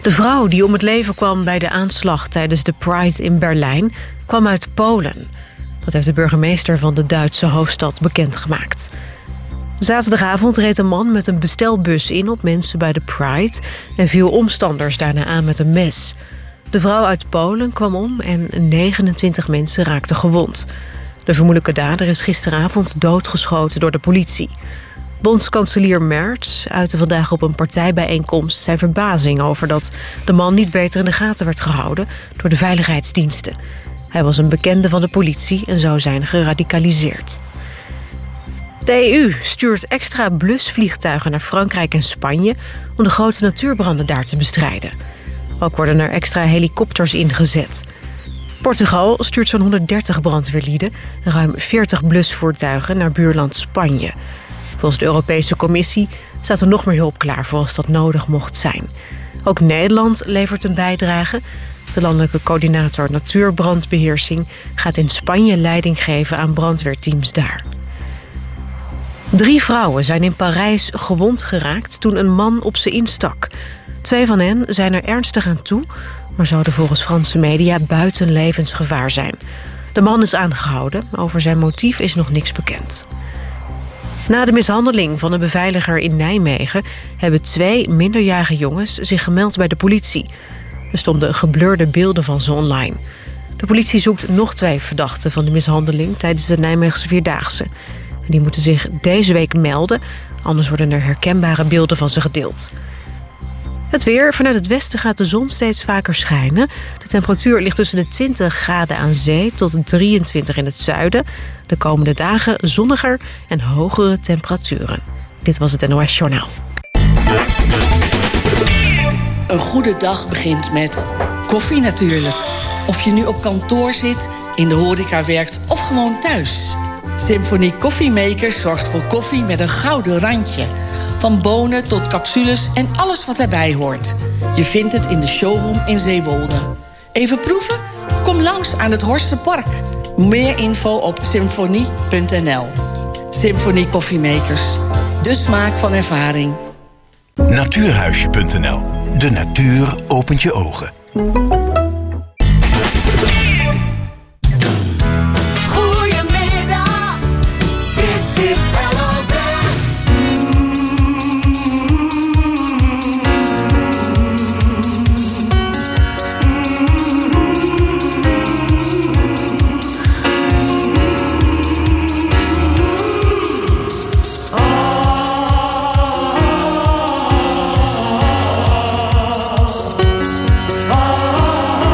De vrouw die om het leven kwam bij de aanslag tijdens de Pride in Berlijn kwam uit Polen. Dat heeft de burgemeester van de Duitse hoofdstad bekendgemaakt. Zaterdagavond reed een man met een bestelbus in op mensen bij de Pride en viel omstanders daarna aan met een mes. De vrouw uit Polen kwam om en 29 mensen raakten gewond. De vermoedelijke dader is gisteravond doodgeschoten door de politie. Bondskanselier Merz uitte vandaag op een partijbijeenkomst zijn verbazing over dat de man niet beter in de gaten werd gehouden door de veiligheidsdiensten. Hij was een bekende van de politie en zou zijn geradicaliseerd. De EU stuurt extra blusvliegtuigen naar Frankrijk en Spanje om de grote natuurbranden daar te bestrijden. Ook worden er extra helikopters ingezet. Portugal stuurt zo'n 130 brandweerlieden en ruim 40 blusvoertuigen naar buurland Spanje. Volgens de Europese Commissie staat er nog meer hulp klaar voor als dat nodig mocht zijn. Ook Nederland levert een bijdrage. De landelijke coördinator natuurbrandbeheersing gaat in Spanje leiding geven aan brandweerteams daar. 3 vrouwen zijn in Parijs gewond geraakt toen een man op ze instak. 2 van hen zijn er ernstig aan toe, maar zouden volgens Franse media buiten levensgevaar zijn. De man is aangehouden. Over zijn motief is nog niks bekend. Na de mishandeling van een beveiliger in Nijmegen hebben 2 minderjarige jongens zich gemeld bij de politie. Er stonden geblurde beelden van ze online. De politie zoekt nog 2 verdachten van de mishandeling tijdens de Nijmeegse Vierdaagse. Die moeten zich deze week melden, anders worden er herkenbare beelden van ze gedeeld. Het weer. Vanuit het westen gaat de zon steeds vaker schijnen. De temperatuur ligt tussen de 20 graden aan zee tot 23 in het zuiden. De komende dagen zonniger en hogere temperaturen. Dit was het NOS Journaal. Een goede dag begint met koffie natuurlijk. Of je nu op kantoor zit, in de horeca werkt of gewoon thuis. Symphony Koffiemakers zorgt voor koffie met een gouden randje. Van bonen tot capsules en alles wat erbij hoort. Je vindt het in de showroom in Zeewolde. Even proeven? Kom langs aan het Horstenpark. Meer info op symfonie.nl. Symphony Koffiemakers. De smaak van ervaring. Natuurhuisje.nl. De natuur opent je ogen. Oh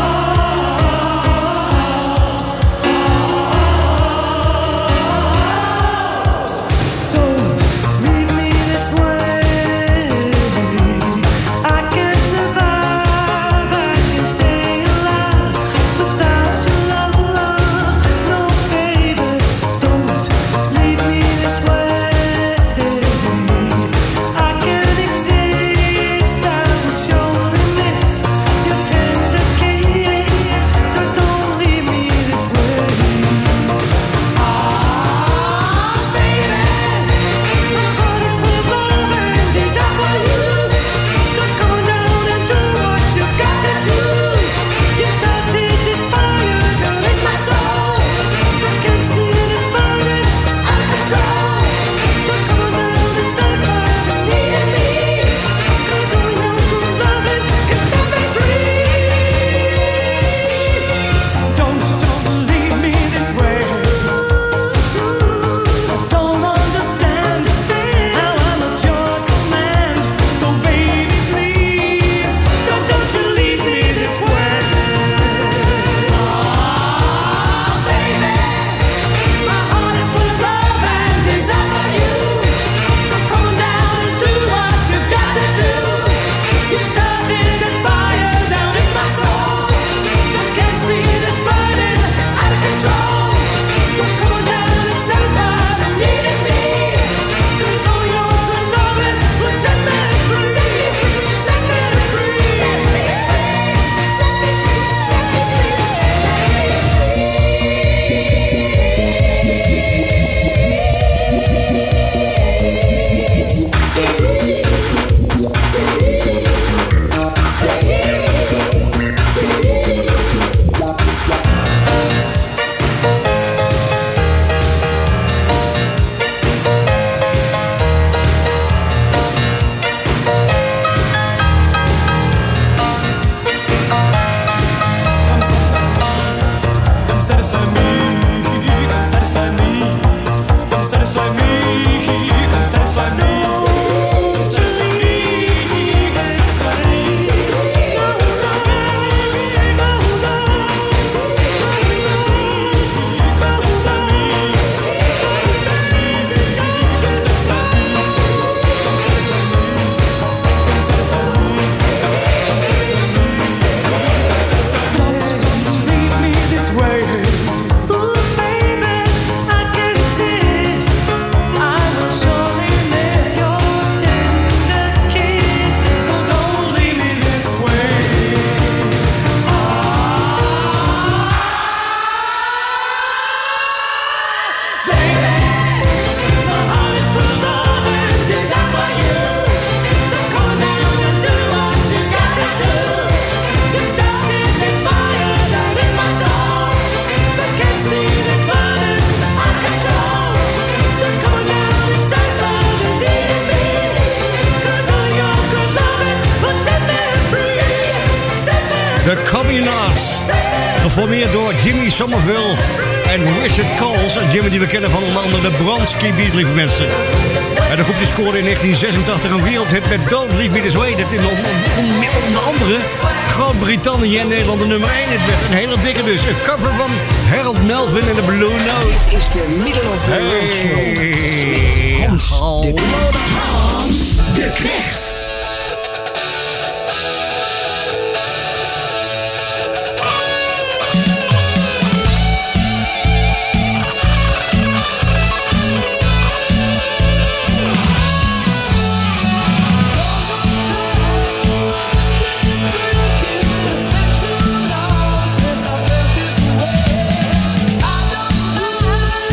de Communards. Geformeerd door Jimmy Somerville en Richard Coles. En Jimmy die we kennen van onder andere de Bronski Beat, lieve mensen. En de groepje scoorde in 1986 een wereldhit met Don't Leave Me This Way. Dat in onder andere Groot-Brittannië en Nederland de nummer 1 hit werd. Een hele dikke dus. Een cover van Harold Melvin en de Blue Note. Dit is de Middle of the Road Show. Met Hans de Knecht.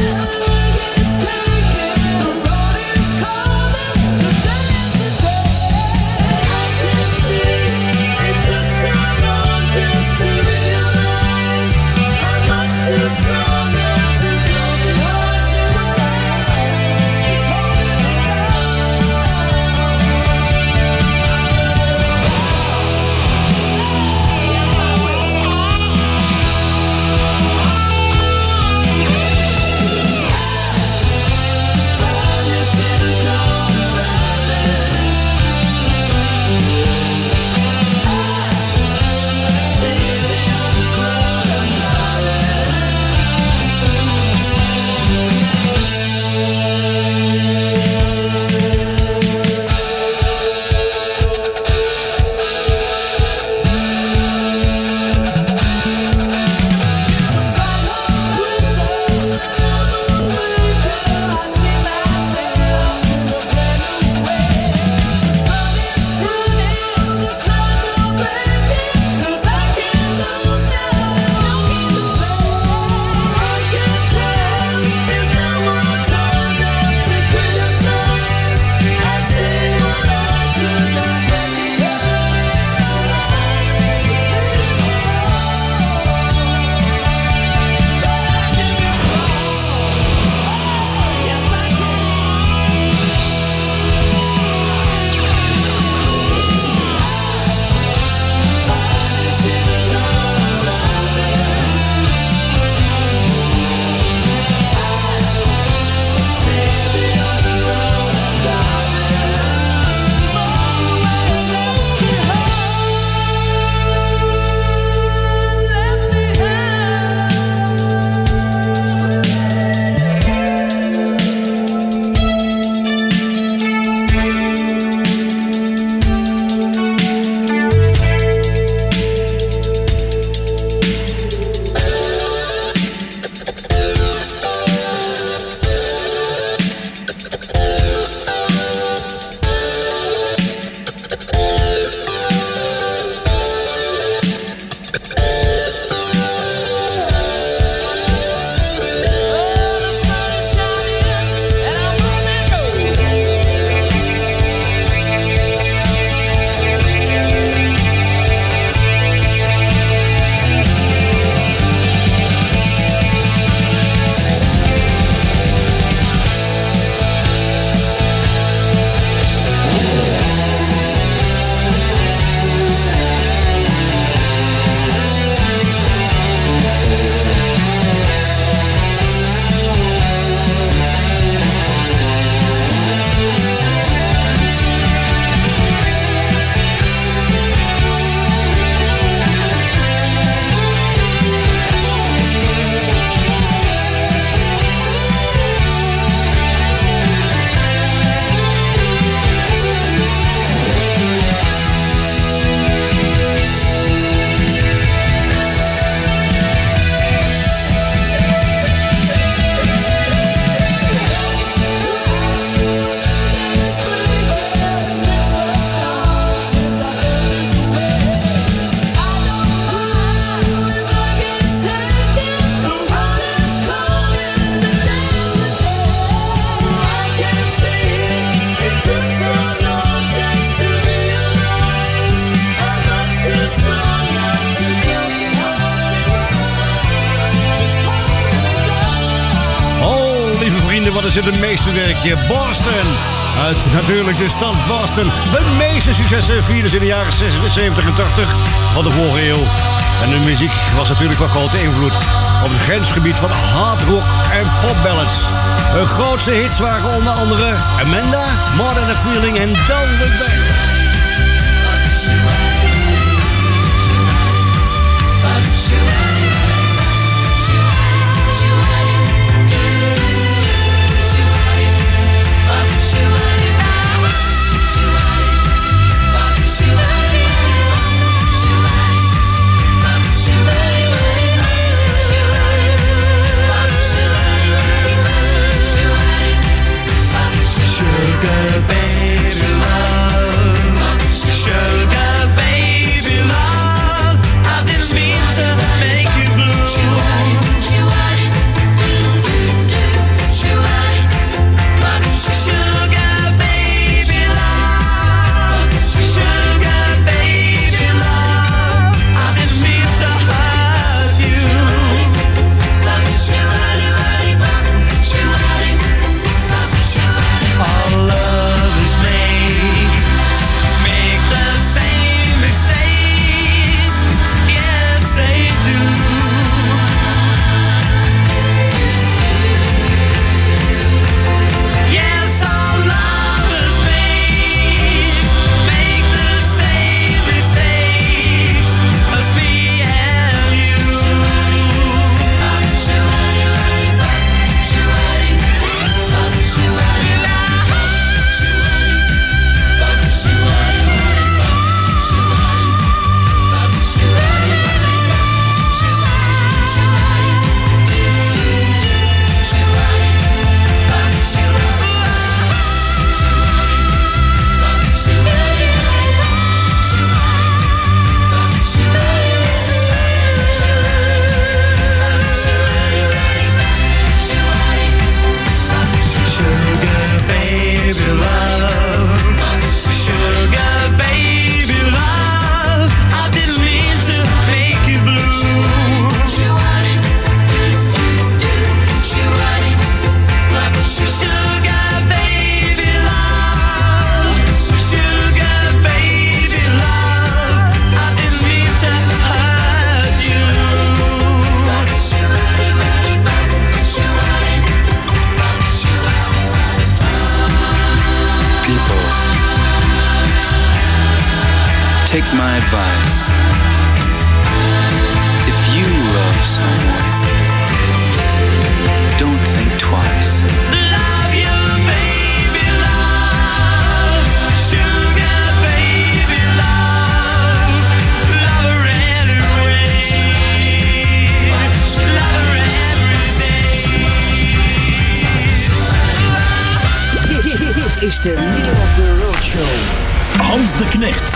Today wat is het een meesterwerkje? Boston. Uit natuurlijk de stad Boston. De meeste successen vierden ze in de jaren 70 en 80 van de vorige eeuw. En de muziek was natuurlijk van grote invloed op het grensgebied van hard rock en popballads. Hun grootste hits waren onder andere Amanda, More Than a Feeling en Don't Look Back. Sugar baby love, sugar baby love, I didn't mean to make you blue. Sugar baby love, sugar baby love, I didn't mean to hurt you. All lovers make the same mistakes. Yes, they do. Yes, all lovers make the same mistakes as me and you. Sugar baby love, sugar baby love, I didn't mean to make you blue. Sugar baby love, sugar baby love, I didn't mean to hurt you. People, take my advice. If you love someone, don't think twice. Love you, baby, love. Sugar, baby, love. Love her anyway. Love her every day. Dit is de Middle of the Road Show. Hans de Knecht.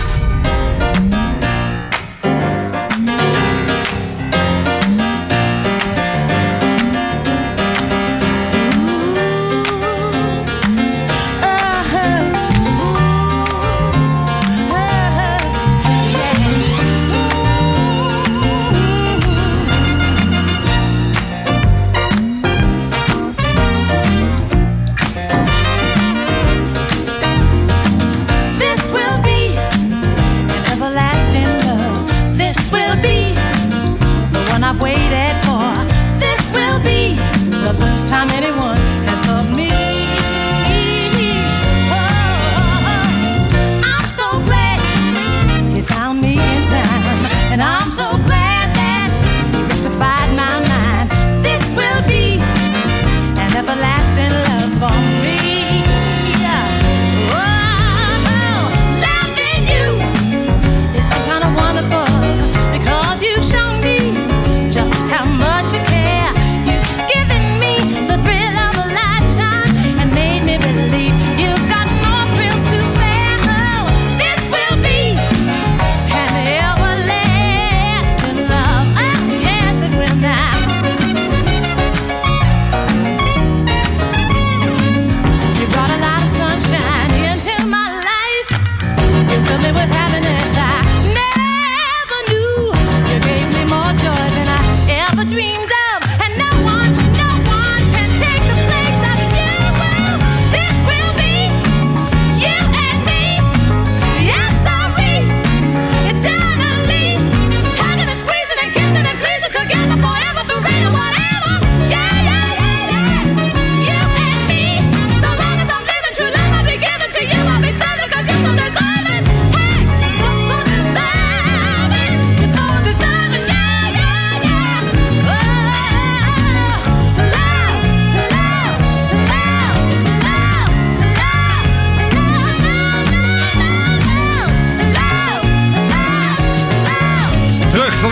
This will be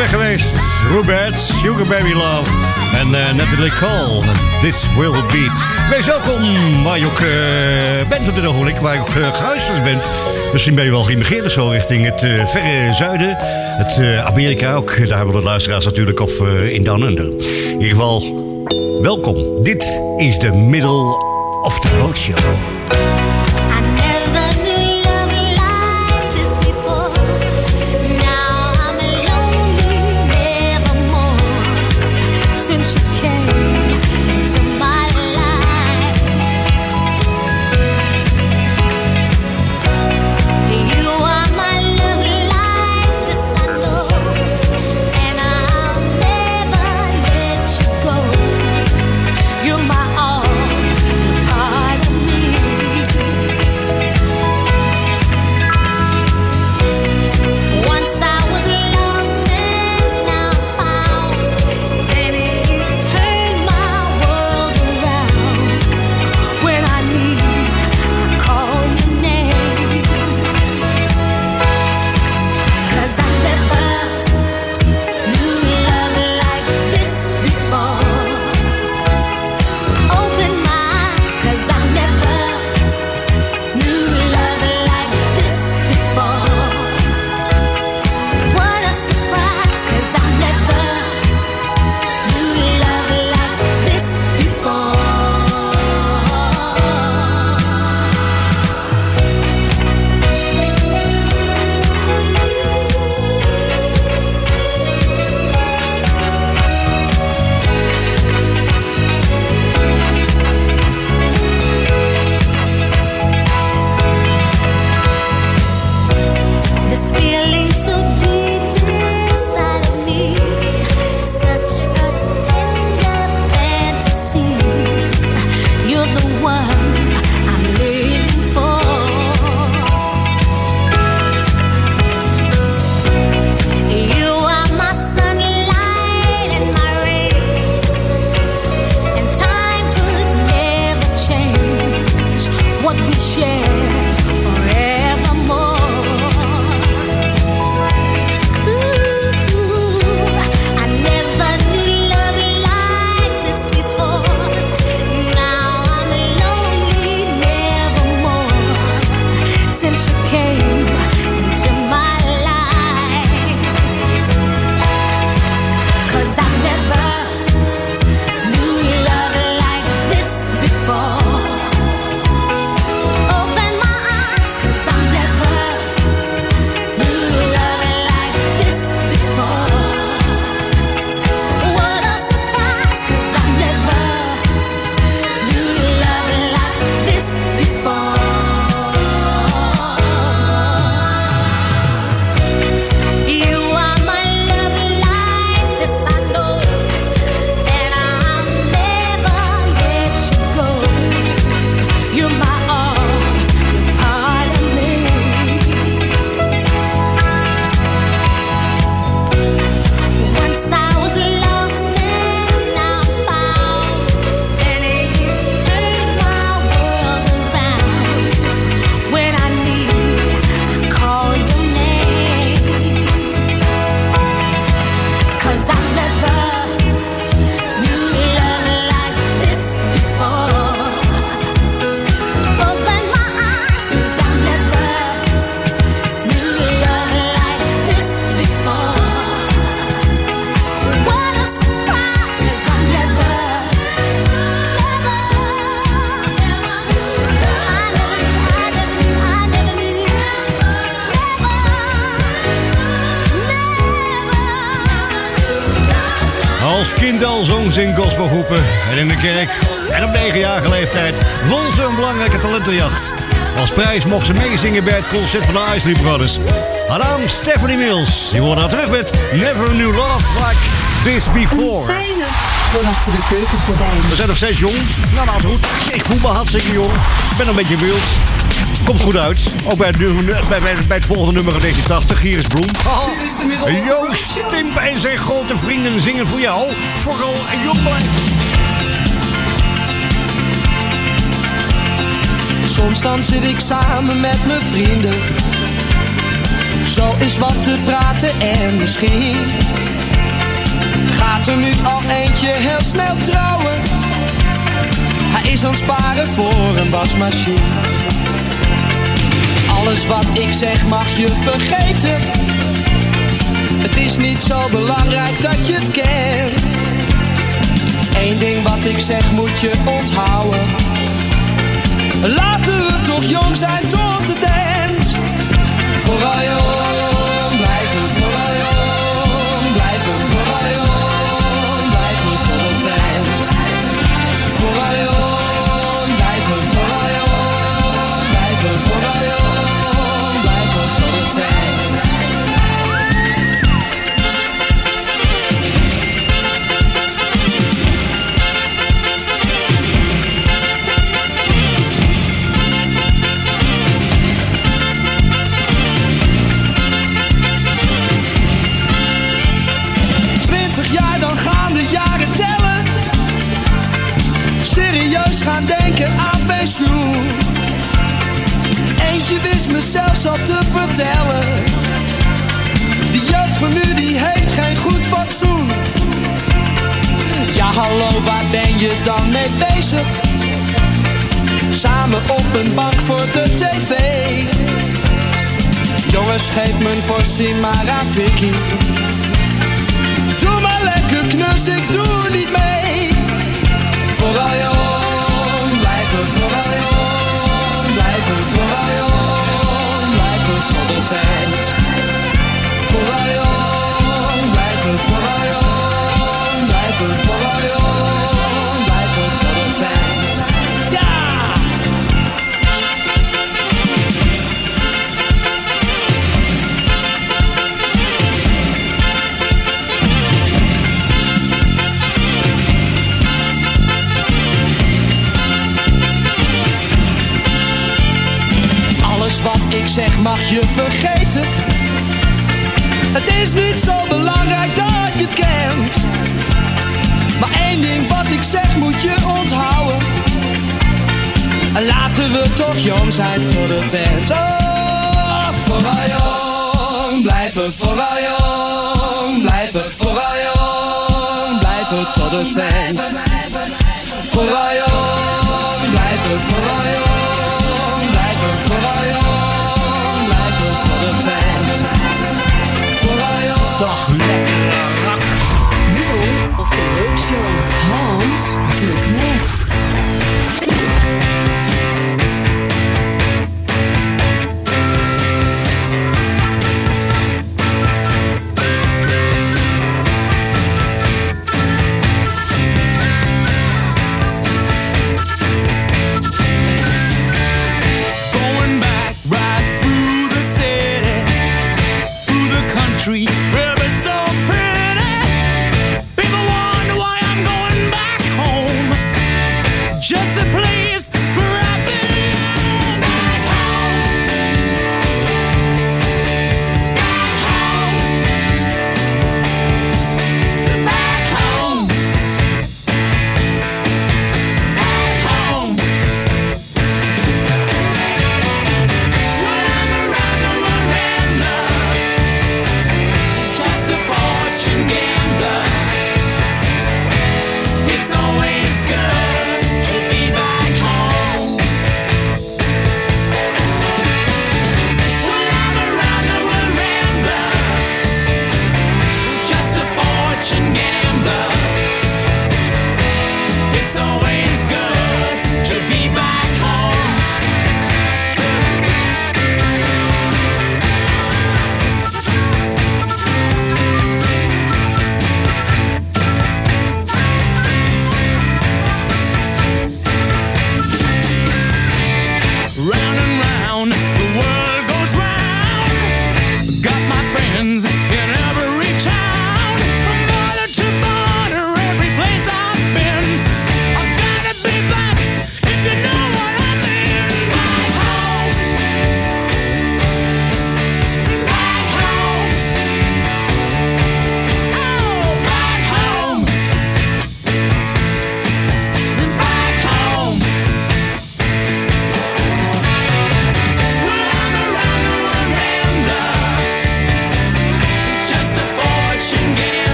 weg geweest. Rubettes, Sugar Baby Love. En Natalie Cole, This Will Be. Wees welkom waar je ook bent op dit ogenblik. Waar je ook gehuisvest bent. Misschien ben je wel geïmmigreerd zo richting het verre zuiden. Het Amerika ook. Daar hebben we de luisteraars natuurlijk. Of in Down Under. In ieder geval, welkom. Dit is de Middle of the Road Show. Als kind al zong ze in gospelgroepen en in de kerk. En op 9-jarige leeftijd won ze een belangrijke talentenjacht. Als prijs mocht ze meezingen bij het concert van de Isley Brothers. Haar naam Stephanie Mills. Die wordt haar terug met Never Knew Love Like This Before. Een fijne van achter de keukengordijn. We zijn nog steeds jong. Nou, goed. Ik voel me hartstikke jong. Ik ben een beetje wild. Komt goed uit. Ook bij het volgende nummer van 1980. Hier is Bloem. Joost, Timp en zijn grote vrienden zingen voor jou. Vooral jong blijven. Soms dan zit ik samen met mijn vrienden Zo is wat te praten en misschien gaat er nu al eentje heel snel trouwen. Hij is aan het sparen voor een wasmachine. Alles wat ik zeg mag je vergeten. Het is niet zo belangrijk dat je het kent. Eén ding wat ik zeg moet je onthouden. Laten we toch jong zijn tot het eind. Vooral jong blijven, vooral jong blijven, vooral jong blijven tot het eind. Vooral jong blijven, vooral jong blijven, vooral jong blijven tot het eind. Gaan denken aan pensioen. Eentje wist me zelfs al te vertellen. De jeugd van nu die heeft geen goed fatsoen. Ja hallo, waar ben je dan mee bezig? Samen op een bank voor de tv. Jongens, geef mijn portie maar aan Vicky. Doe maar lekker knus, ik doe niet mee. Vooral jong blijven, vooral jong blijven, vooral jong blijven tot het eind. Vooral jong blijven, vooral jong blijven, vooral jong blijven tot het eind. Ja! Wat ik zeg mag je vergeten. Het is niet zo belangrijk dat je het kent. Maar één ding wat ik zeg moet je onthouden. Laten we toch jong zijn tot het eind. Oh, vooral jong blijven, vooral jong blijven, vooral jong blijven tot het eind. Vooral jong blijven, vooral jong blijven, vooral jong. Dag lekker rak. Middle of the Road Show. Hans de Knecht. Just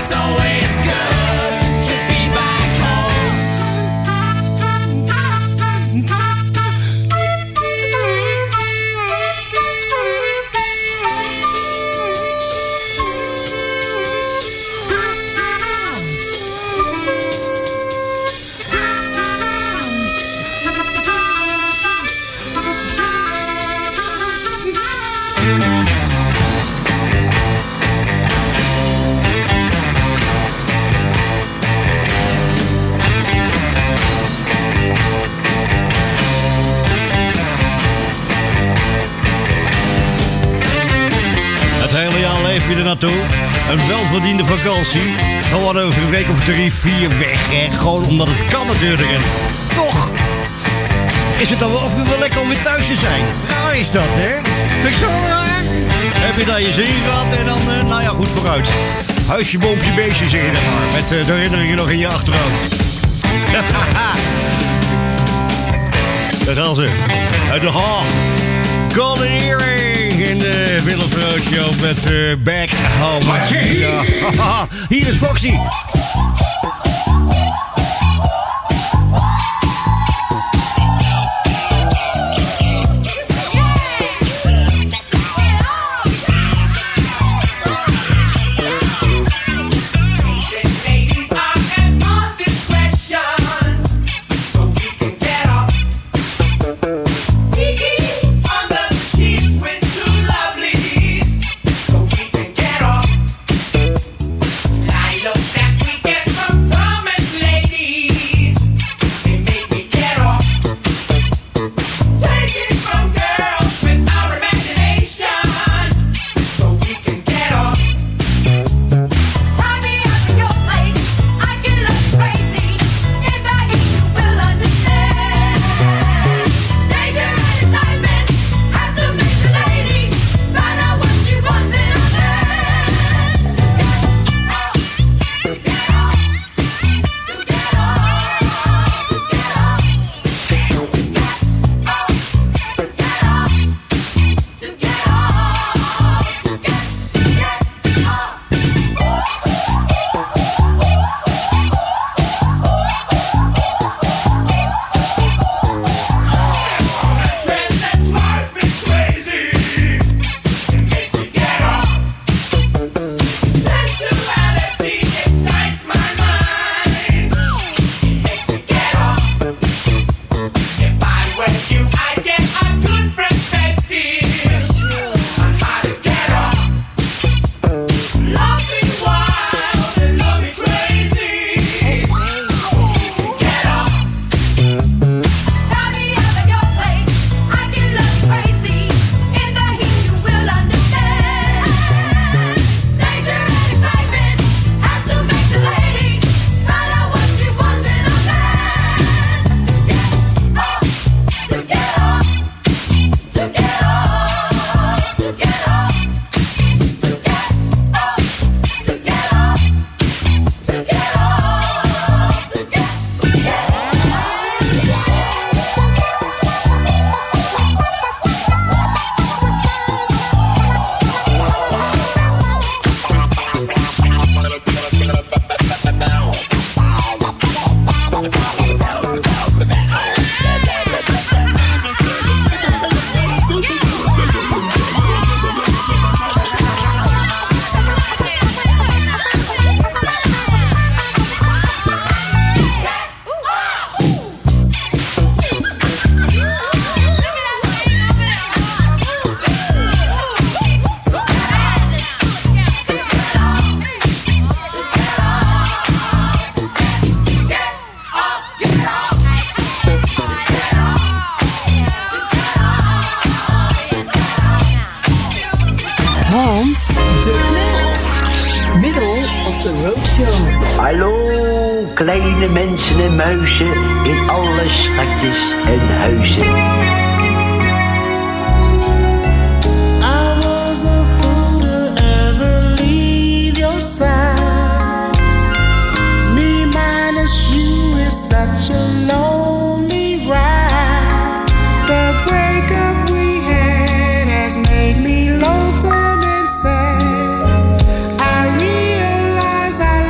It's always good to be back home. Het hele jaar leef je er naartoe. Een welverdiende vakantie. Gewoon over een week of 3, 4 weg. Hè? Gewoon omdat het kan natuurlijk. En toch is het dan wel of je wel lekker om weer thuis te zijn. Raar is dat, hè? Vind ik zo raar. Heb je daar je zin gehad en dan, nou ja, goed vooruit. Huisje, boompje, beestje, zeg je dan maar. Met de herinneringen nog in je achterhoofd. Daar gaan ze. Uit de Haag. Golden Earring in de Willem Vroot Show met Back Home. Ja. Hier is Foxy. Hallo, kleine mensen en muizen in alle stadjes en huizen. Such a lonely ride. The breakup we had has made me lonesome and sad. I realize I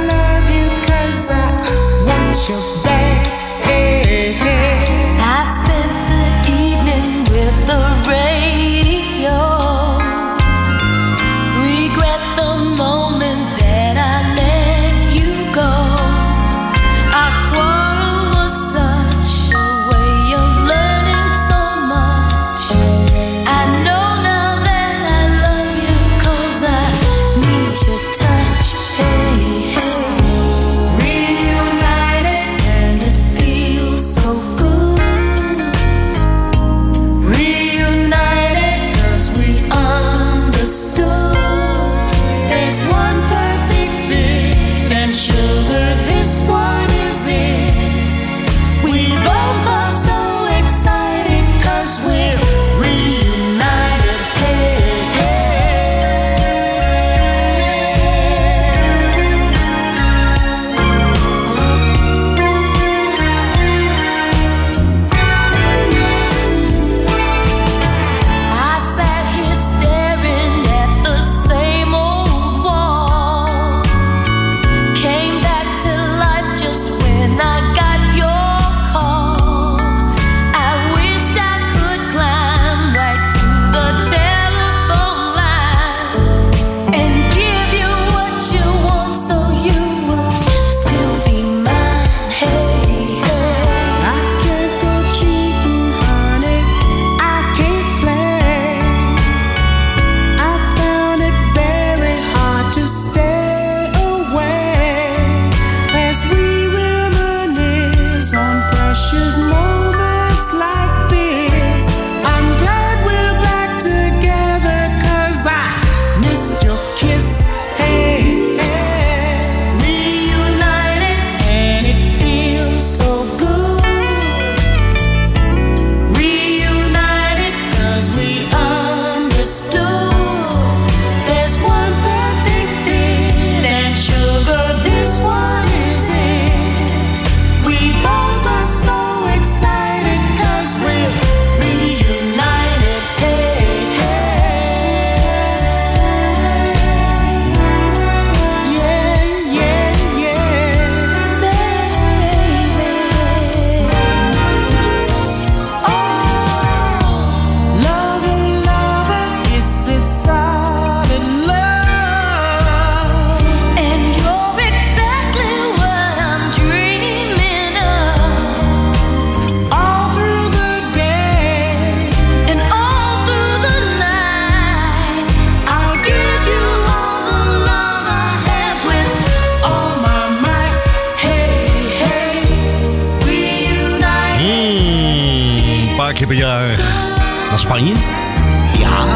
van je. Ja.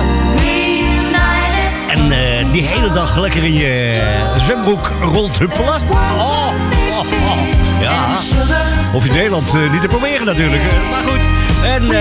En die hele dag lekker in je zwembroek rondhuppelen. Oh. Ja. Hoef je in Nederland niet te proberen natuurlijk. Maar goed. En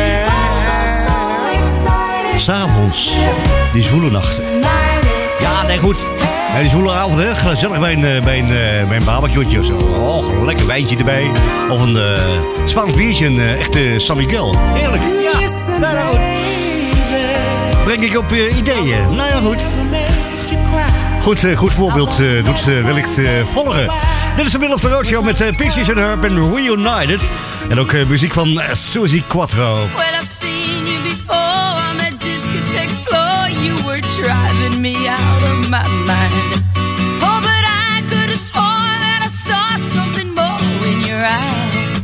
's'avonds die zwoele nachten. Ja, nee, goed. Ja, die zwoele avond, hè. Gezellig bij een barbecue'tje of zo. Oh, lekker wijntje erbij. Of een Spaans biertje, een echte San Miguel. Heerlijk. Ja, nou ja, goed. Breng ik op ideeën. Nou ja, goed. Goed voorbeeld doet ze wellicht volgen. Dit is de Middle of the Road Show met Peaches and Herb en Reunited. En ook muziek van Susie Quattro. Well, I've seen you before on that discotheque floor. You were driving me out of my mind. Oh, but I could have sworn that I saw something more in your eyes.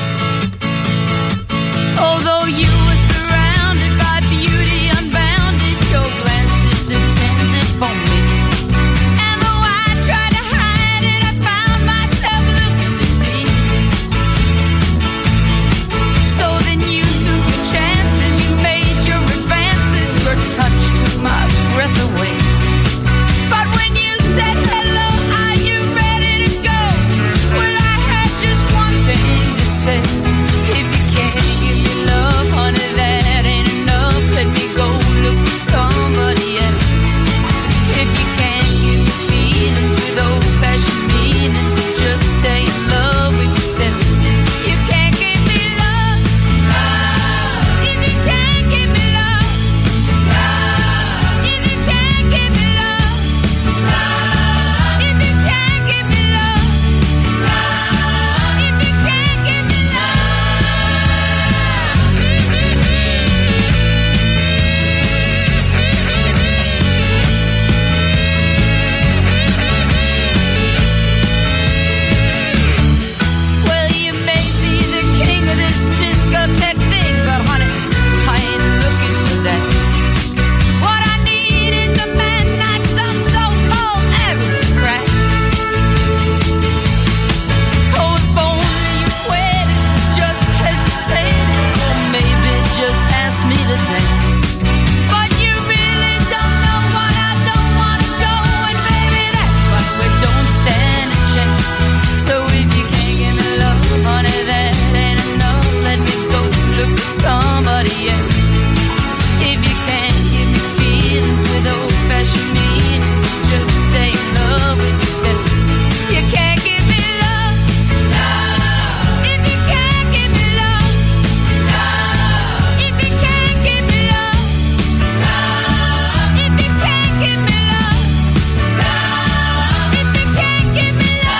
Although you were surrounded by beauty unbounded, your glances intended for me. And though I tried to hide it, I found myself looking to see. So then you took the chances, you made your advances, your touch took my breath away. But when you said hello, are you ready to go? Well, I had just one thing to say. If you can't give me love, honey, that ain't enough. Let me go look for somebody else. If you can't give me feelings with old-fashioned meanings, just stay in love with yourself. You can't give me love, if you can't give me love, if you can't give me love, if you can't give me love, if you can't give me Well, you may be the king of this discotheque thing, but honey, I ain't looking for that. What I need is a man, not some so-called aristocrat. Oh, if only you waited, just hesitated, or maybe just asked me to dance. But you really don't know what I don't want to go, and baby, that's why we don't stand a chance. So if you can't give me love, honey, that ain't enough. Let me go look for somebody else. If you can't give me feelings with old-fashioned meanings, just stay in love with yourself. You can't give me love, if you can't give me love, if you can't give me love, if you can't give me love, if you can't give me love.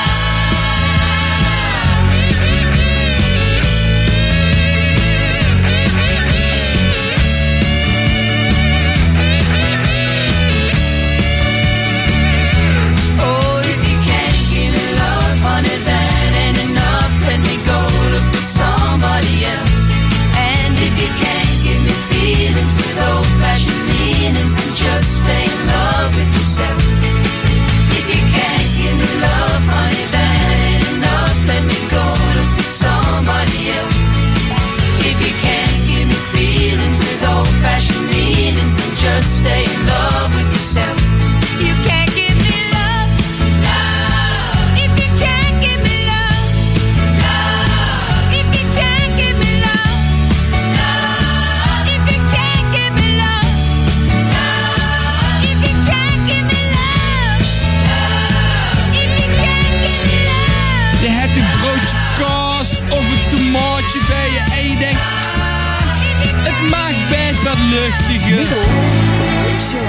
Oh, if you can't give me love, honey, that ain't enough. Let me go look for somebody else. And if you can't give me feelings with old-fashioned meanings, then just stay in love with yourself. If you can't give me love, honey, that ain't enough. Let me go look for somebody else. If you can't give me feelings with old-fashioned meanings, then just stay in love with yourself. You can't give me love, if you can't give me love, if you can't give me love, if you can't give me love, if you can't give me love, if you can't give me love. Je hebt een broodje kaas of een tomaatje bij je en je denkt, het maakt best wat luchtiger. Middle of the Road Show.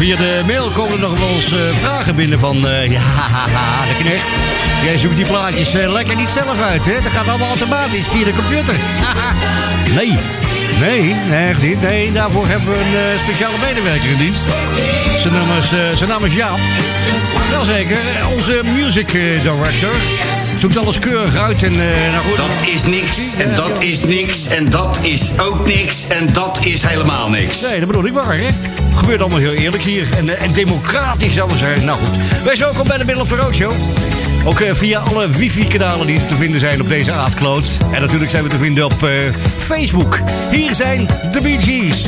via de mail komen er nog wel eens vragen binnen van... de knecht. Jij zoekt die plaatjes lekker niet zelf uit, hè? Dat gaat allemaal automatisch via de computer. Nee, echt niet. Nee, daarvoor hebben we een speciale medewerker in dienst. Zijn naam is Jaap. Wel zeker, onze music director. Zoekt alles keurig uit en nou goed. Dat is niks en dat is niks en dat is ook niks en dat is helemaal niks. Nee, dat bedoel ik maar, hè. Gebeurt allemaal heel eerlijk hier en democratisch zal we zeggen. Nou goed, wees welkom bij de Middle of the Road Show. Ook via alle wifi-kanalen die te vinden zijn op deze aardkloot. En natuurlijk zijn we te vinden op Facebook. Hier zijn de Bee Gees.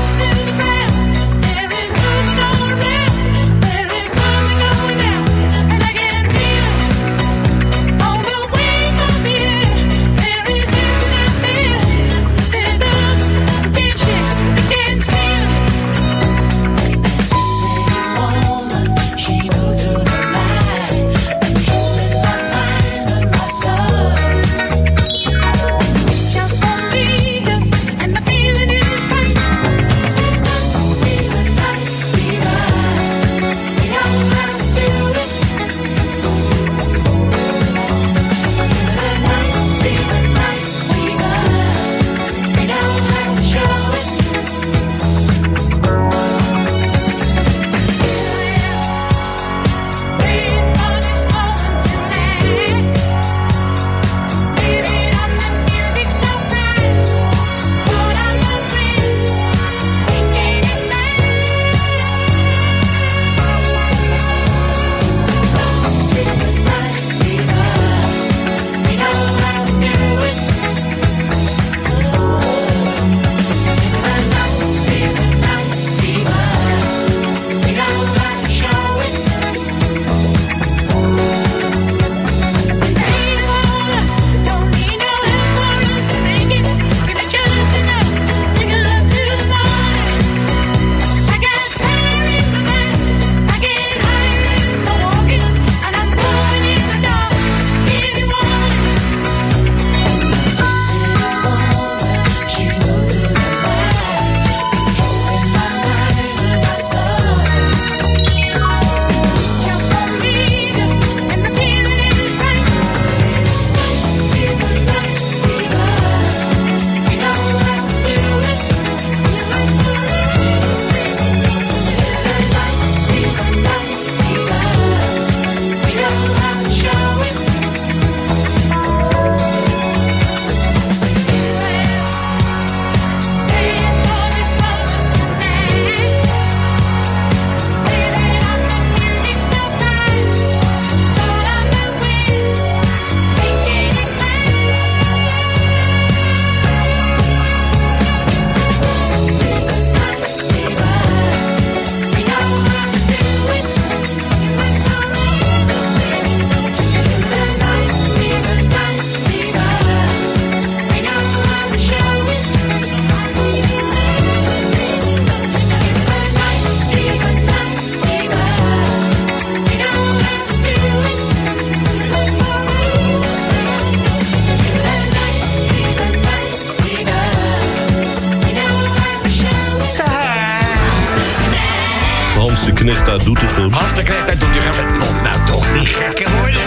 Knecht uit Doetinchem. Hans de Knecht uit Doetinchem. Kom nou toch niet gekker worden.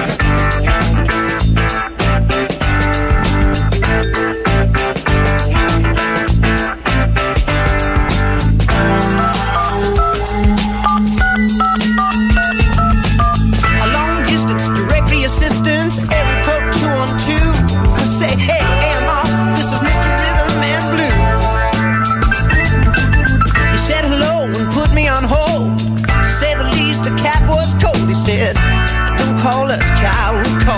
Don't call us child, we call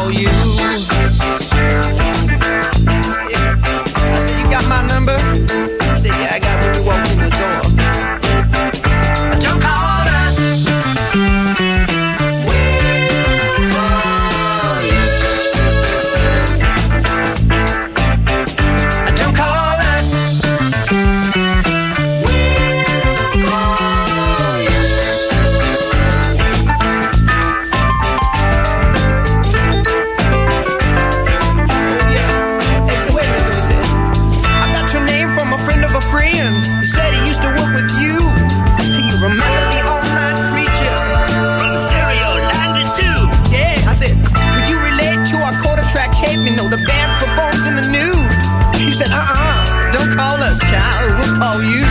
said, don't call us, child, we'll call you.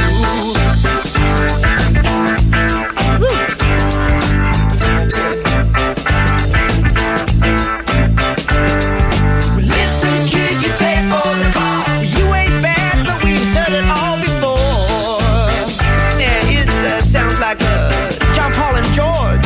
Listen, kid, you pay for the car. You ain't bad, but we've heard it all before. Yeah, it sounds like John, Paul, and George.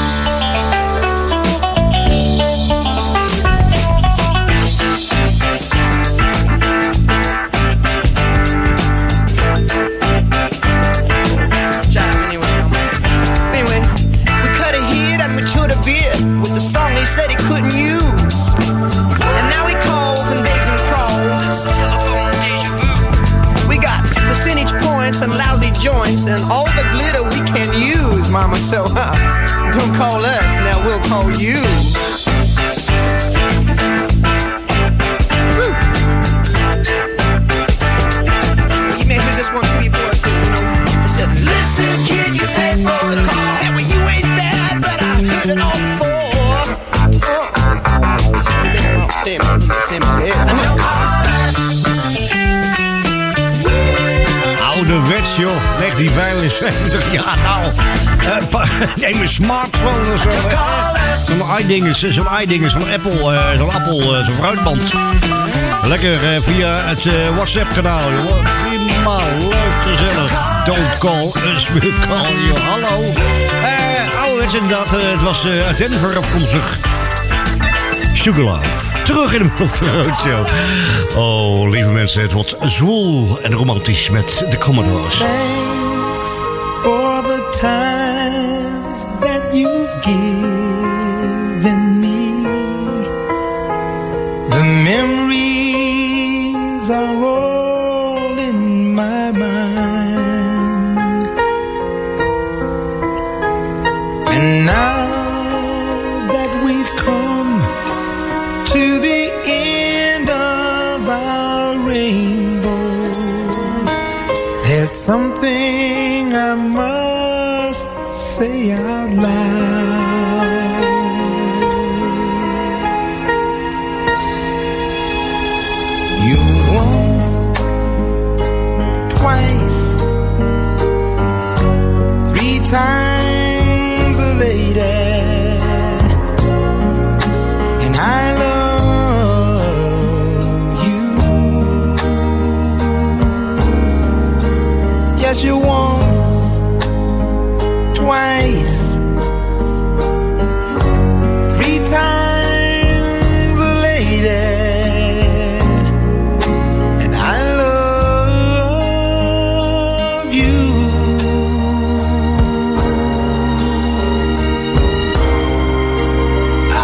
With the song he said he couldn't use. And now he calls and begs and crawls. It's a telephone deja vu. We got percentage points and lousy joints and all the glitter we can use, mama. So, don't call us, now we'll call you. Woo. You may hear this one too before I said, I said, listen, kid, you pay for the car. Yeah, well, you ain't bad, but I heard it all before. Ouderwets, joh. 1975. Ja, nou. Neem een smartphone of zo. Zo'n iDinges van Apple. Zo'n Apple, zo'n fruitband. Lekker via het WhatsApp-kanaal, joh. Prima, leuk, gezellig. Don't call us, we'll call you. Hallo. Ouderwets inderdaad. Het was uit Denver afkomstig. Sugar Love. Terug in de Roadshow. Oh, lieve mensen, het wordt zwoel en romantisch met de Commodores. Thanks for the times that you've given me. The memories are all in my mind. And now that we've come to the end of our rainbow, there's something I must say out loud. You once, twice, 3 times a lady, and I yes, you once, twice, 3 times a lady, and I love you. I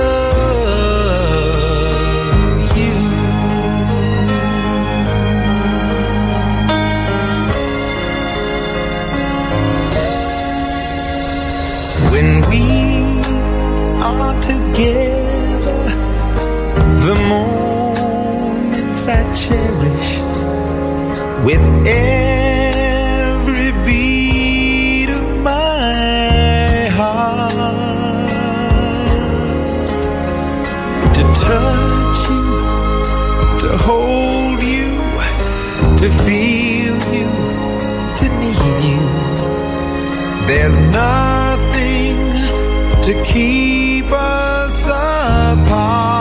love you. When we are together, the moments I cherish with every beat of my heart. To touch you, to hold you, to feel you, to need you. There's nothing to keep us apart.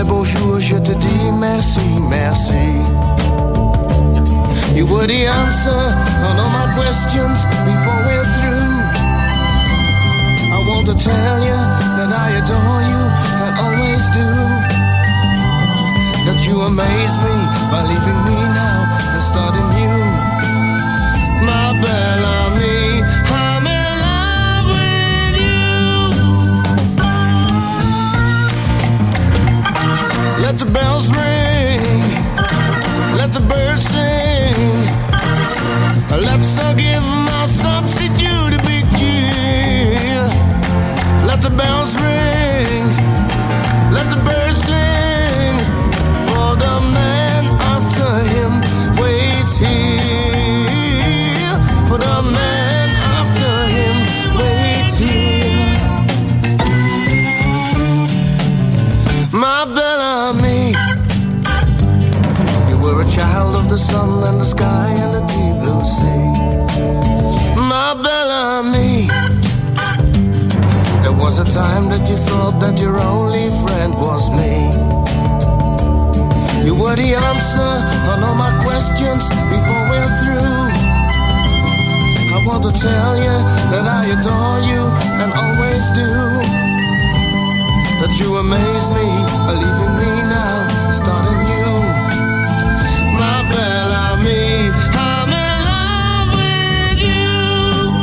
les beaux jours, je te dis merci, merci. You were the answer on all my questions before we're through. I want to tell you that I adore you and always do. That you amaze me by leaving me now and starting new. My Bellamy, I'm in love with you. Let the bells ring, let the birds sing. Let's give my substitute a big cheer. Let the bells ring, let the birds sing. For the man after him waits here. For the man after him waits here. My Bellamy, you were a child of the sun and the sky and the deep blue sea. My Bellamy, there was a time that you thought that your only friend was me. You were the answer on all my questions before we're through. I want to tell you that I adore you and always do. That you amaze me by leaving me now, starting new. My Bellamy, I'm in love with you.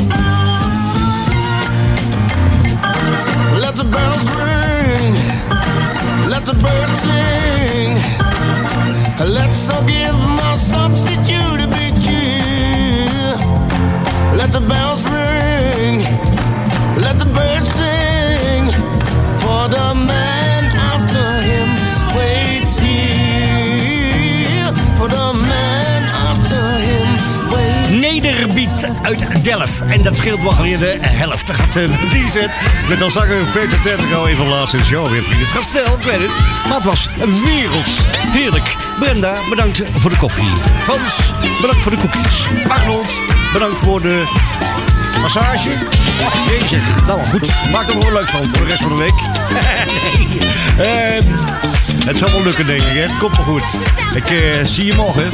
Let the bells ring, let the birds sing. Let's all give my substitute a big cheer. Let the bells ring, let the birds sing. For the man after him waits here. For the man after him waits. Nederbiet uit Delft. En dat scheelt wel weer de helft. Dan gaat die set met als zanger Peter Tertigo even laatst in de show weer vrienden. Het gaat snel, ik weet het. Maar het was werelds heerlijk. Brenda, bedankt voor de koffie. Frans, bedankt voor de cookies. Arnold, bedankt voor de massage. Ja, jeetje, nou wel goed. Maak er nog wel leuk van voor de rest van de week. Nee. Het zal wel lukken, denk ik. Hè. Het komt wel goed. Ik zie je morgen.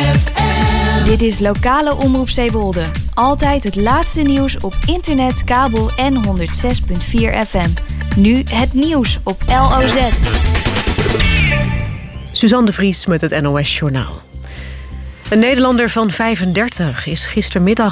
Dit is lokale omroep Zeewolde. Altijd het laatste nieuws op internet, kabel en 106.4 FM. Nu het nieuws op LOZ. Suzanne de Vries met het NOS Journaal. Een Nederlander van 35 is gistermiddag